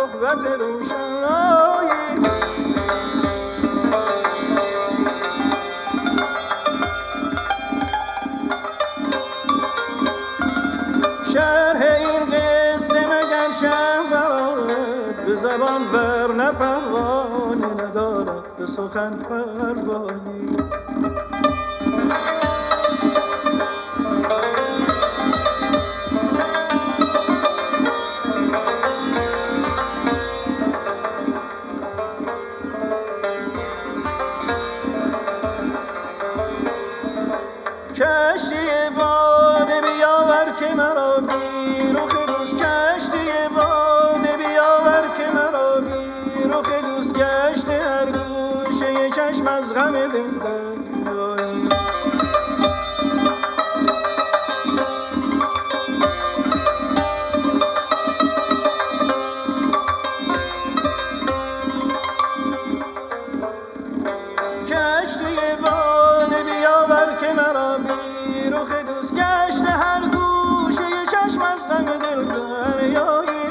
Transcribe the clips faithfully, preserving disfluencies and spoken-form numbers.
صحبت روشنایی. شرح این قصه مگر شود به زبان ور نه پروانه ندارد به سخن پروایی. کشتی باده بیاور که مرا بی رخ دوست، کشتی باده بیاور که مرا بی رخ دوست گشته هر گوشه چشم از غم دلداری. کشتی باده بیاور که مرا بی رخ دوست گشته هر گوشه چشم از غم دل دریایی.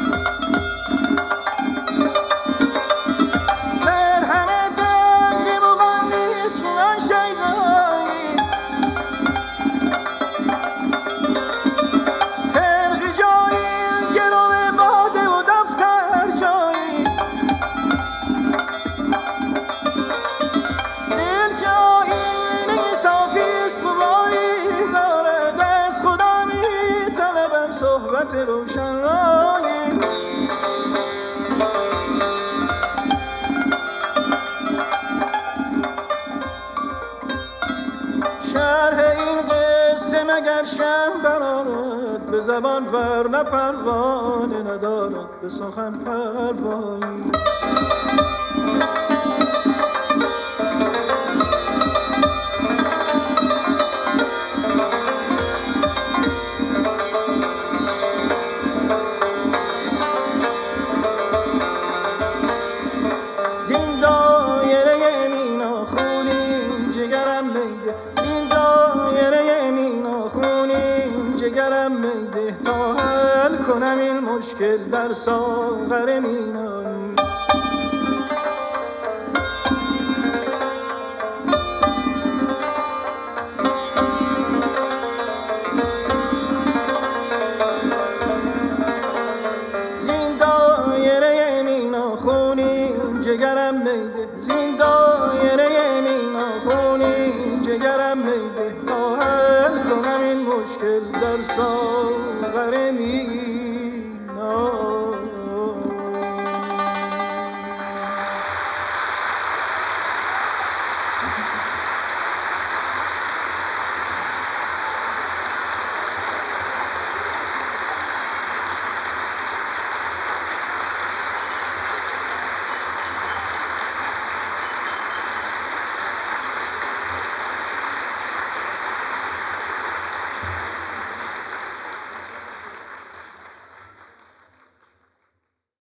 در همه دنگ مغنیست من شیدایی، خرق جایی گرو باده و دفتر جایی. صحبت روشنایی. شرح این قصه مگر شم برارد به زبان ور نه پروانه ندارد به سخن پروایی. جگرم میده تا حل کنم این مشکل در ساغر مینایی.